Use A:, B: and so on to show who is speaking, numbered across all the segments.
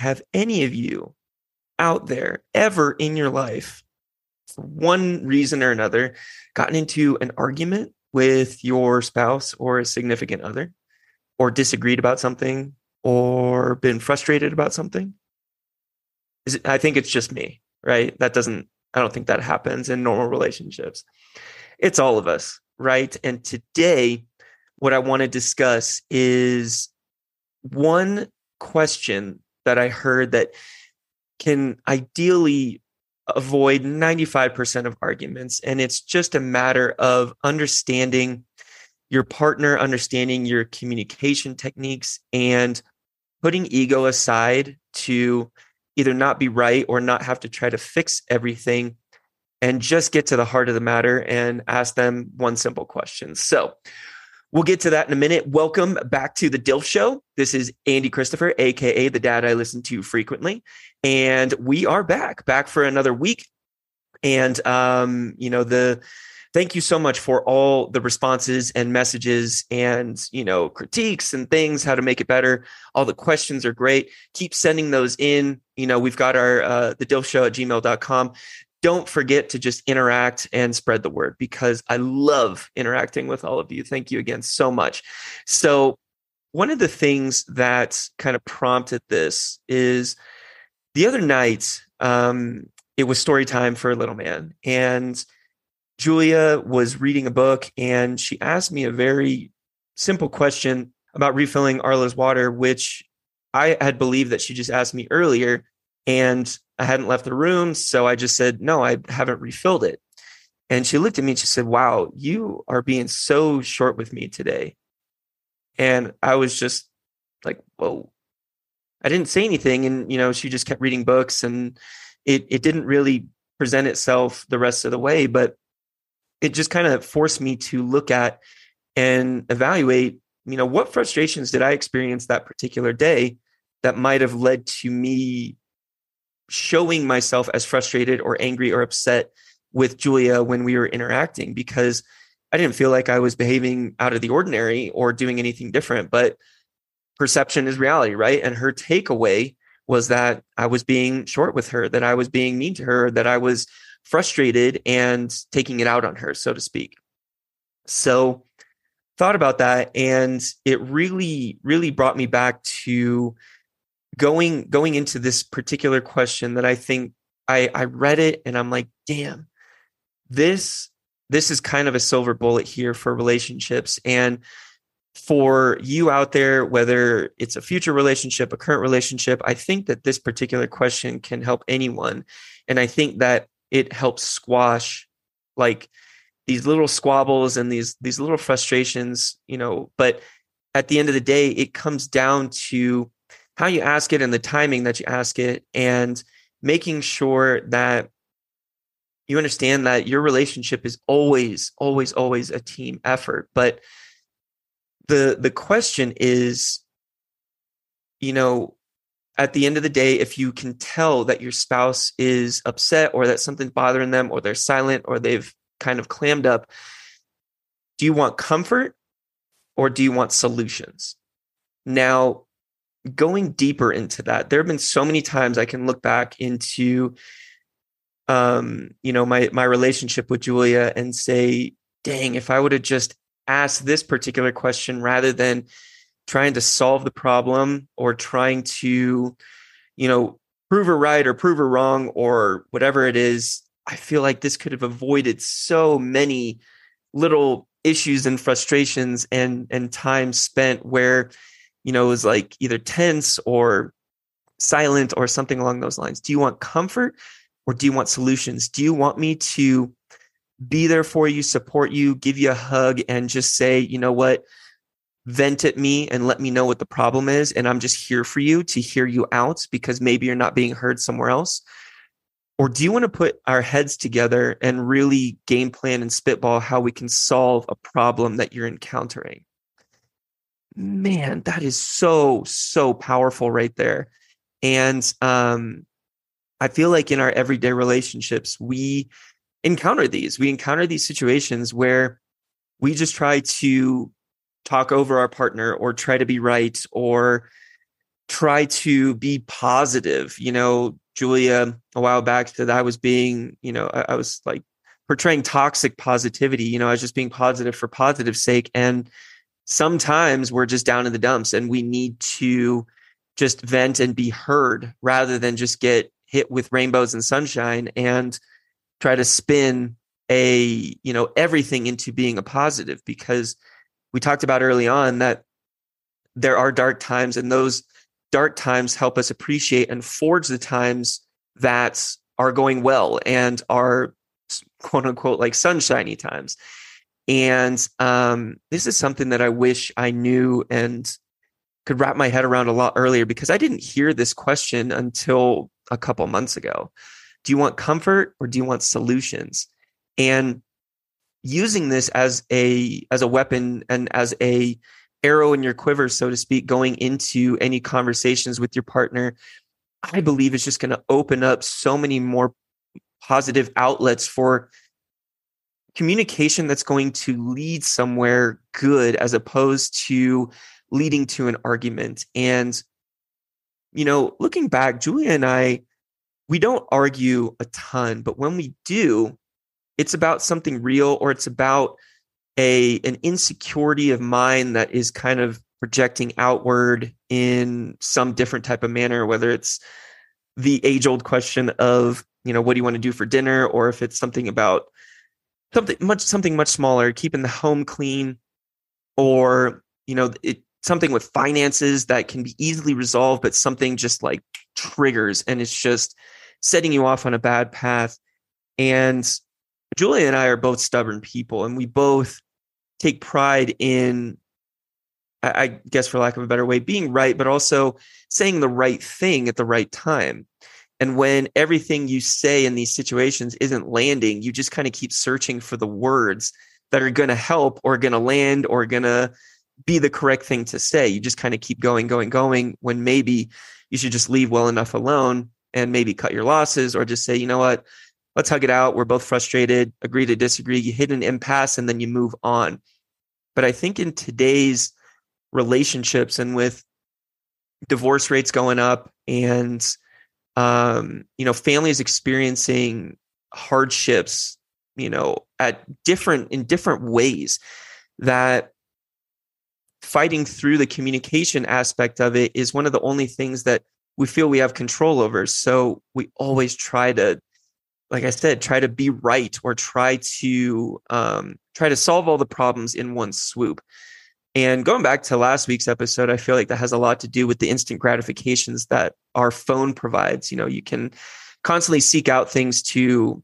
A: have any of you out there ever in your life, for one reason or another, gotten into an argument with your spouse or a significant other, or disagreed about something, or been frustrated about something? I think it's just me, right? I don't think that happens in normal relationships. It's all of us, right? And today, what I want to discuss is one question that I heard that can ideally avoid 95% of arguments. And it's just a matter of understanding your partner, understanding your communication techniques, and putting ego aside to either not be right or not have to try to fix everything, and just get to the heart of the matter and ask them one simple question. So we'll get to that in a minute. Welcome back to the DILF Show. This is Andy Christopher, aka the dad I listen to frequently, and we are back for another week. And thank you so much for all the responses and messages and critiques and things, how to make it better. All the questions are great. Keep sending those in. We've got our the DILF Show at gmail.com. Don't forget to just interact and spread the word, because I love interacting with all of you. Thank you again so much. So one of the things that kind of prompted this is the other night, it was story time for a little man, and Julia was reading a book, and she asked me a very simple question about refilling Arla's water, which I had believed that she just asked me earlier, and I hadn't left the room. So I just said, no, I haven't refilled it. And she looked at me and she said, wow, you are being so short with me today. And I was just like, whoa. I didn't say anything. And, she just kept reading books, and it didn't really present itself the rest of the way, but it just kind of forced me to look at and evaluate, what frustrations did I experience that particular day that might have led to me showing myself as frustrated or angry or upset with Julia when we were interacting, because I didn't feel like I was behaving out of the ordinary or doing anything different, but perception is reality, right? And her takeaway was that I was being short with her, that I was being mean to her, that I was frustrated and taking it out on her, so to speak. So thought about that, and it really, really brought me back to going into this particular question that I think I read it and I'm like, damn, this is kind of a silver bullet here for relationships. And for you out there, whether it's a future relationship, a current relationship, I think that this particular question can help anyone. And I think that it helps squash like these little squabbles and these little frustrations, but at the end of the day, it comes down to how you ask it and the timing that you ask it, and making sure that you understand that your relationship is always, always, always a team effort. But the question is, at the end of the day, if you can tell that your spouse is upset, or that something's bothering them, or they're silent, or they've kind of clammed up, do you want comfort or do you want solutions? Now, going deeper into that, there have been so many times I can look back into, my relationship with Julia and say, dang, if I would have just asked this particular question rather than trying to solve the problem or trying to, prove her right or prove her wrong or whatever it is, I feel like this could have avoided so many little issues and frustrations and time spent where, it was like either tense or silent or something along those lines. Do you want comfort or do you want solutions? Do you want me to be there for you, support you, give you a hug, and just say, you know what, vent at me and let me know what the problem is, and I'm just here for you to hear you out because maybe you're not being heard somewhere else? Or do you want to put our heads together and really game plan and spitball how we can solve a problem that you're encountering? Man, that is so, so powerful right there. And I feel like in our everyday relationships, we encounter these situations where we just try to talk over our partner or try to be right or try to be positive. Julia a while back said I was being, I was like portraying toxic positivity. I was just being positive for positive sake. And sometimes we're just down in the dumps and we need to just vent and be heard rather than just get hit with rainbows and sunshine and try to spin everything into being a positive, because we talked about early on that there are dark times, and those dark times help us appreciate and forge the times that are going well and are quote unquote like sunshiny times. And this is something that I wish I knew and could wrap my head around a lot earlier, because I didn't hear this question until a couple months ago. Do you want comfort or do you want solutions? And using this as a weapon and as a arrow in your quiver, so to speak, going into any conversations with your partner, I believe is just going to open up so many more positive outlets for communication that's going to lead somewhere good, as opposed to leading to an argument. And, looking back, Julia and I, we don't argue a ton, but when we do, it's about something real, or it's about an insecurity of mine that is kind of projecting outward in some different type of manner, whether it's the age-old question of, what do you want to do for dinner? Or if it's something about something much smaller, keeping the home clean, or, something with finances that can be easily resolved, but something just like triggers and it's just setting you off on a bad path. And Julia and I are both stubborn people, and we both take pride in, I guess for lack of a better way, being right, but also saying the right thing at the right time. And when everything you say in these situations isn't landing, you just kind of keep searching for the words that are going to help or going to land or going to be the correct thing to say. You just kind of keep going, when maybe you should just leave well enough alone and maybe cut your losses, or just say, you know what, let's hug it out. We're both frustrated, agree to disagree. You hit an impasse and then you move on. But I think in today's relationships, and with divorce rates going up and, families experiencing hardships, in different ways, that fighting through the communication aspect of it is one of the only things that we feel we have control over. So we always try to, like I said, try to be right, or try to solve all the problems in one swoop. And going back to last week's episode, I feel like that has a lot to do with the instant gratifications that our phone provides. You can constantly seek out things to,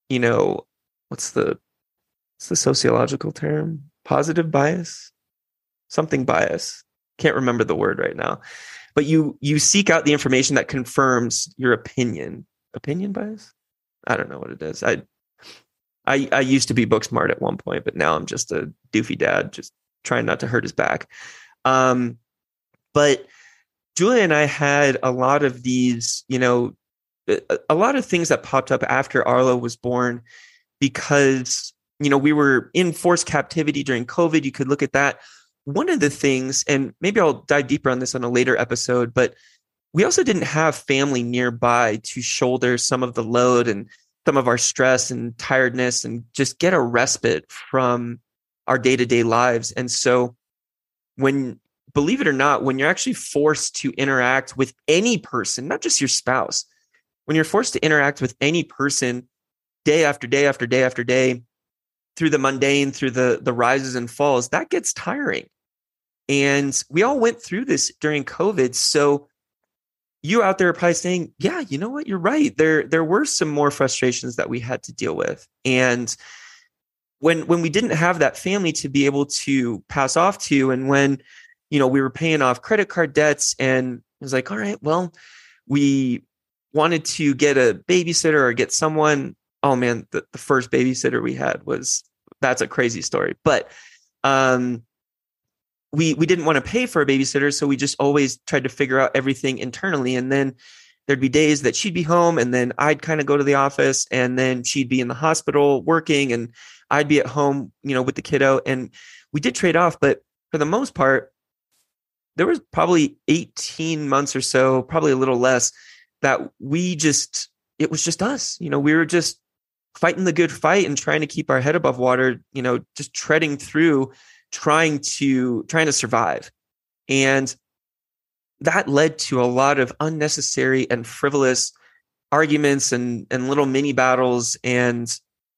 A: what's the sociological term? Positive bias? Something bias. Can't remember the word right now. But you seek out the information that confirms your opinion. Opinion bias? I don't know what it is. I used to be book smart at one point, but now I'm just a doofy dad, just trying not to hurt his back. But Julia and I had a lot of these, a lot of things that popped up after Arlo was born, because, we were in forced captivity during COVID. You could look at that. One of the things, and maybe I'll dive deeper on this on a later episode, but we also didn't have family nearby to shoulder some of the load and some of our stress and tiredness and just get a respite from our day-to-day lives. And so believe it or not, when you're actually forced to interact with any person, not just your spouse, when you're forced to interact with any person day after day after day after day, through the mundane, through the rises and falls, that gets tiring. And we all went through this during COVID. So you out there are probably saying, yeah, you know what? You're right. There were some more frustrations that we had to deal with. And when we didn't have that family to be able to pass off to, and when, we were paying off credit card debts, and it was like, all right, well, we wanted to get a babysitter or get someone. Oh man, the first babysitter we had that's a crazy story. But we didn't want to pay for a babysitter, so we just always tried to figure out everything internally. And then there'd be days that she'd be home, and then I'd kind of go to the office, and then she'd be in the hospital working, and I'd be at home, with the kiddo. And we did trade off, but for the most part, there was probably 18 months or so, probably a little less, that it was just us. We were just fighting the good fight and trying to keep our head above water, just treading through, trying to survive. And that led to a lot of unnecessary and frivolous arguments and little mini battles. And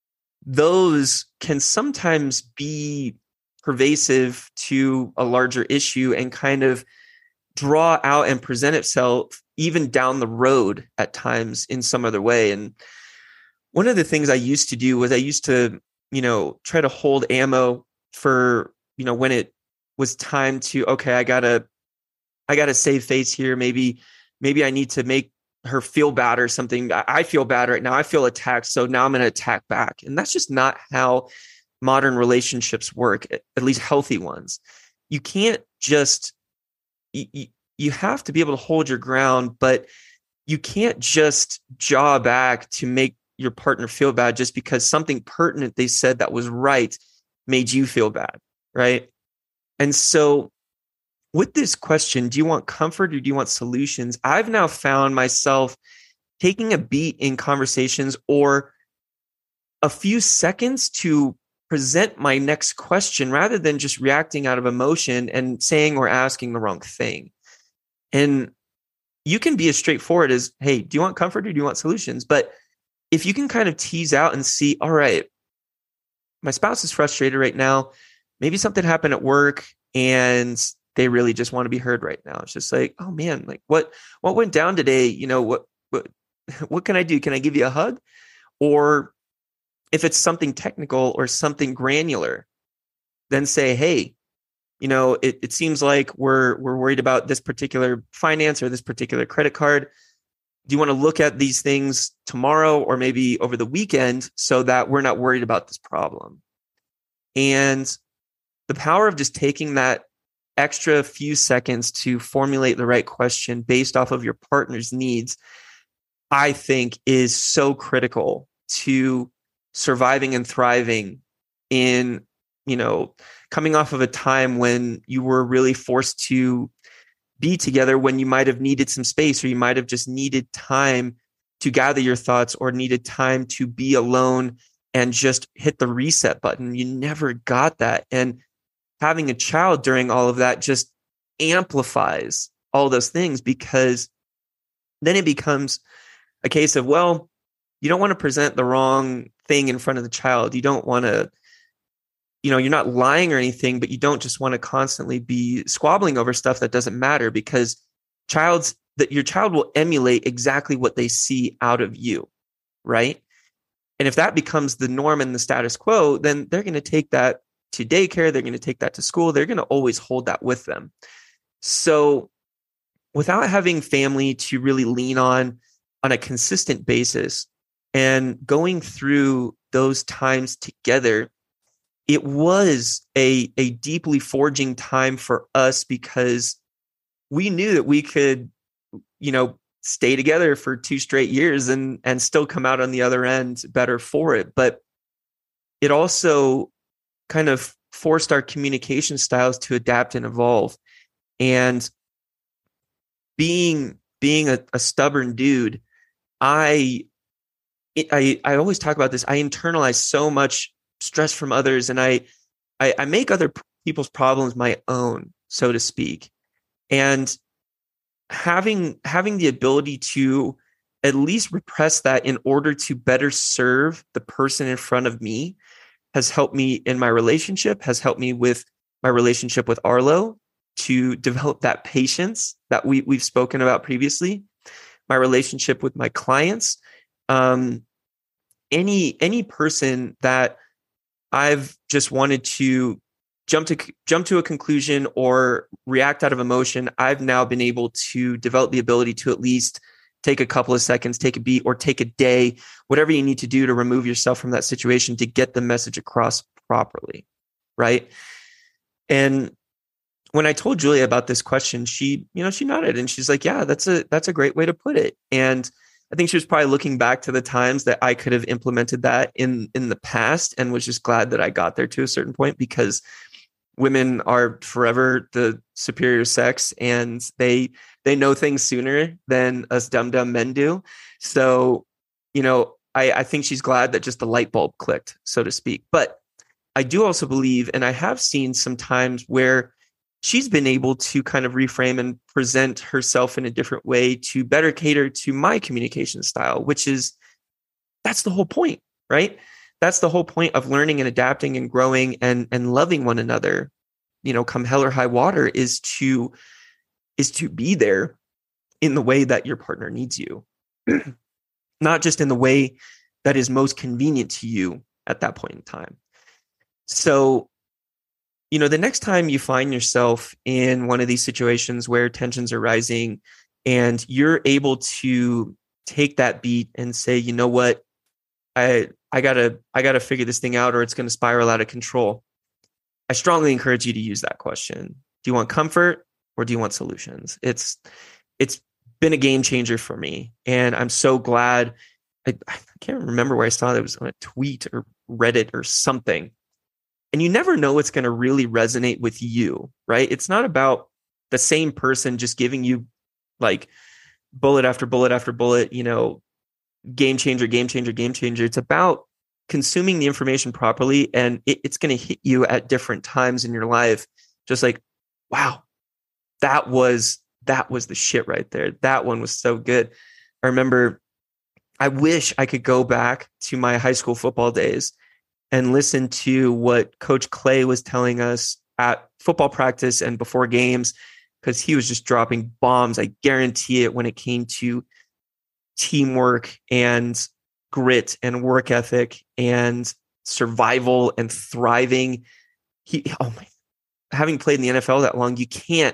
A: those can sometimes be pervasive to a larger issue and kind of draw out and present itself even down the road at times in some other way. And one of the things I used to do was I used to, try to hold ammo for, when it was time to, okay, I gotta save face here. Maybe I need to make her feel bad or something. I feel bad right now. I feel attacked. So now I'm going to attack back. And that's just not how modern relationships work, at least healthy ones. You can't just, you have to be able to hold your ground, but you can't just jaw back to make your partner feel bad just because something pertinent they said that was right made you feel bad, right? And so with this question, do you want comfort or do you want solutions? I've now found myself taking a beat in conversations or a few seconds to present my next question rather than just reacting out of emotion and saying or asking the wrong thing. And you can be as straightforward as, hey, do you want comfort or do you want solutions? But if you can kind of tease out and see, all right, my spouse is frustrated right now. Maybe something happened at work and they really just want to be heard right now. It's just like, oh man, like what went down today? What can I do? Can I give you a hug? Or if it's something technical or something granular, then say, hey, it seems like we're worried about this particular finance or this particular credit card. Do you want to look at these things tomorrow or maybe over the weekend so that we're not worried about this problem? And the power of just taking that extra few seconds to formulate the right question based off of your partner's needs, I think is so critical to surviving and thriving in, coming off of a time when you were really forced to be together, when you might have needed some space or you might have just needed time to gather your thoughts or needed time to be alone and just hit the reset button. You never got that. And having a child during all of that just amplifies all those things, because then it becomes a case of, well, you don't want to present the wrong thing in front of the child. You don't want to, you're not lying or anything, but you don't just want to constantly be squabbling over stuff that doesn't matter, because your child will emulate exactly what they see out of you, right? And if that becomes the norm and the status quo, then they're going to take that to daycare. They're going to take that to school. They're going to always hold that with them. So without having family to really lean on a consistent basis and going through those times together, it was a deeply forging time for us, because we knew that we could, stay together for 2 straight years and still come out on the other end better for it. But it also kind of forced our communication styles to adapt and evolve. And being a stubborn dude, I always talk about this. I internalize so much stress from others, and I make other people's problems my own, so to speak. And having the ability to at least repress that in order to better serve the person in front of me has helped me in my relationship, has helped me with my relationship with Arlo to develop that patience that we've spoken about previously, my relationship with my clients, any person that I've just wanted to jump to a conclusion or react out of emotion, I've now been able to develop the ability to at least take a couple of seconds, take a beat, or take a day, whatever you need to do to remove yourself from that situation to get the message across properly, right? And when I told Julia about this question, she nodded and she's like, yeah, that's a great way to put it. And I think she was probably looking back to the times that I could have implemented that in the past, and was just glad that I got there to a certain point, because women are forever the superior sex, and they know things sooner than us dumb men do. So, I think she's glad that just the light bulb clicked, so to speak. But I do also believe, and I have seen some times where she's been able to kind of reframe and present herself in a different way to better cater to my communication style, that's the whole point, right? That's the whole point of learning and adapting and growing and loving one another, come hell or high water, is to be there in the way that your partner needs you, not just in the way that is most convenient to you at that point in time. So, the next time you find yourself in one of these situations where tensions are rising and you're able to take that beat and say, you know what, I gotta figure this thing out or it's going to spiral out of control. I strongly encourage you to use that question. Do you want comfort or do you want solutions? It's been a game changer for me. And I'm so glad. I can't remember where I saw it. It was on a tweet or Reddit or something. And you never know what's going to really resonate with you, right? It's not about the same person just giving you like bullet after bullet after bullet, game changer, game changer, game changer. It's about consuming the information properly, and it's going to hit you at different times in your life. Just like, wow, that was the shit right there. That one was so good. I remember, I wish I could go back to my high school football days and listen to what Coach Clay was telling us at football practice and before games, because he was just dropping bombs. I guarantee it when it came to teamwork and grit and work ethic and survival and thriving. Having played in the NFL that long, you can't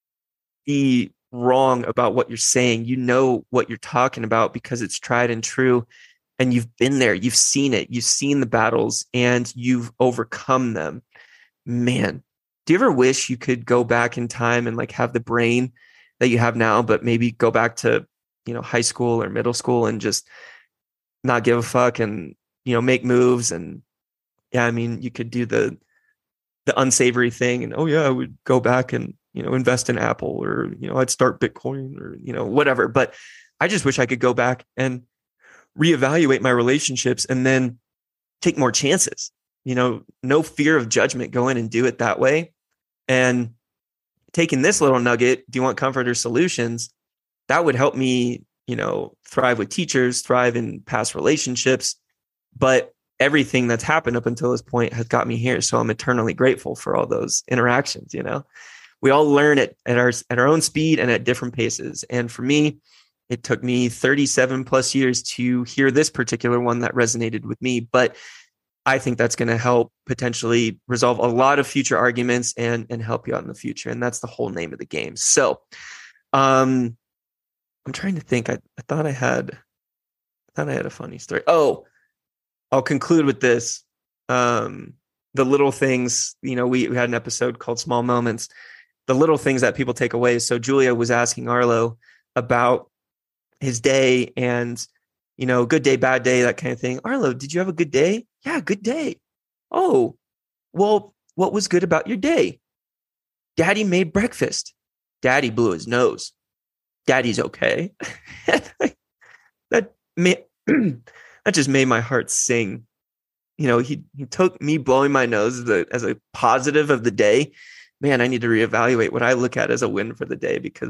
A: be wrong about what you're saying. You know what you're talking about because it's tried and true. And you've been there, you've seen it, you've seen the battles and you've overcome them. Man, do you ever wish you could go back in time and like have the brain that you have now, but maybe go back to, high school or middle school and just not give a fuck and, make moves? And yeah, I mean, you could do the unsavory thing and, oh yeah, I would go back and, invest in Apple or, I'd start Bitcoin or, whatever. But I just wish I could go back and reevaluate my relationships and then take more chances, no fear of judgment, go in and do it that way. And taking this little nugget, do you want comfort or solutions? That would help me, thrive with teachers, thrive in past relationships. But everything that's happened up until this point has got me here. So I'm eternally grateful for all those interactions. We all learn at our own speed and at different paces. And for me, it took me 37 plus years to hear this particular one that resonated with me, but I think that's going to help potentially resolve a lot of future arguments and help you out in the future. And that's the whole name of the game. So, I'm trying to think. I thought I had a funny story. Oh, I'll conclude with this. The little things, we had an episode called Small Moments, the little things that people take away. So Julia was asking Arlo about his day and, good day, bad day, that kind of thing. Arlo, did you have a good day? Yeah, good day. Oh, well, what was good about your day? Daddy made breakfast. Daddy blew his nose. Daddy's okay. that just made my heart sing. He took me blowing my nose as a positive of the day. Man, I need to reevaluate what I look at as a win for the day, because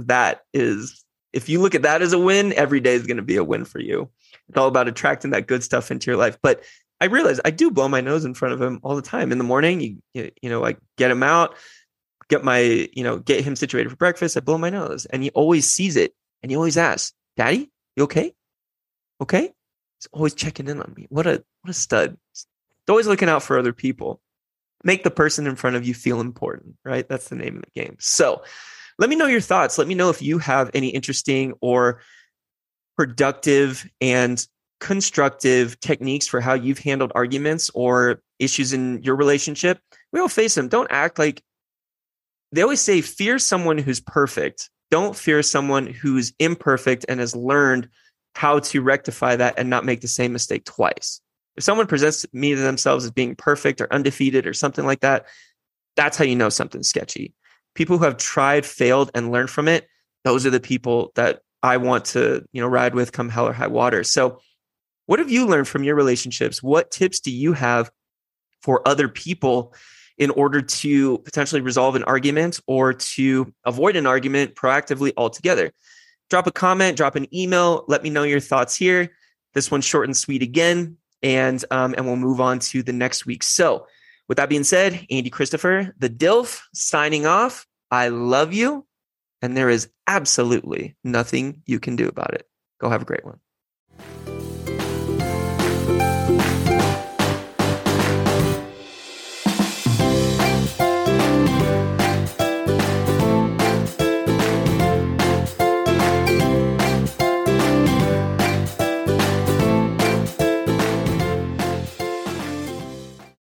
A: if you look at that as a win, every day is going to be a win for you. It's all about attracting that good stuff into your life. But I realize I do blow my nose in front of him all the time. In the morning, I get him out, get him situated for breakfast. I blow my nose and he always sees it. And he always asks, Daddy, you okay? Okay. He's always checking in on me. What a stud. He's always looking out for other people. Make the person in front of you feel important, right? That's the name of the game. So let me know your thoughts. Let me know if you have any interesting or productive and constructive techniques for how you've handled arguments or issues in your relationship. We all face them. Don't act like they always say, fear someone who's perfect. Don't fear someone who's imperfect and has learned how to rectify that and not make the same mistake twice. If someone presents me to themselves as being perfect or undefeated or something like that, That's how you know something's sketchy. People who have tried, failed, and learned from it, those are the people that I want to, ride with come hell or high water. So what have you learned from your relationships? What tips do you have for other people in order to potentially resolve an argument or to avoid an argument proactively altogether? Drop a comment, drop an email. Let me know your thoughts here. This one's short and sweet again, and we'll move on to the next week. So with that being said, Andy Christopher, the DILF, signing off. I love you, and there is absolutely nothing you can do about it. Go have a great one.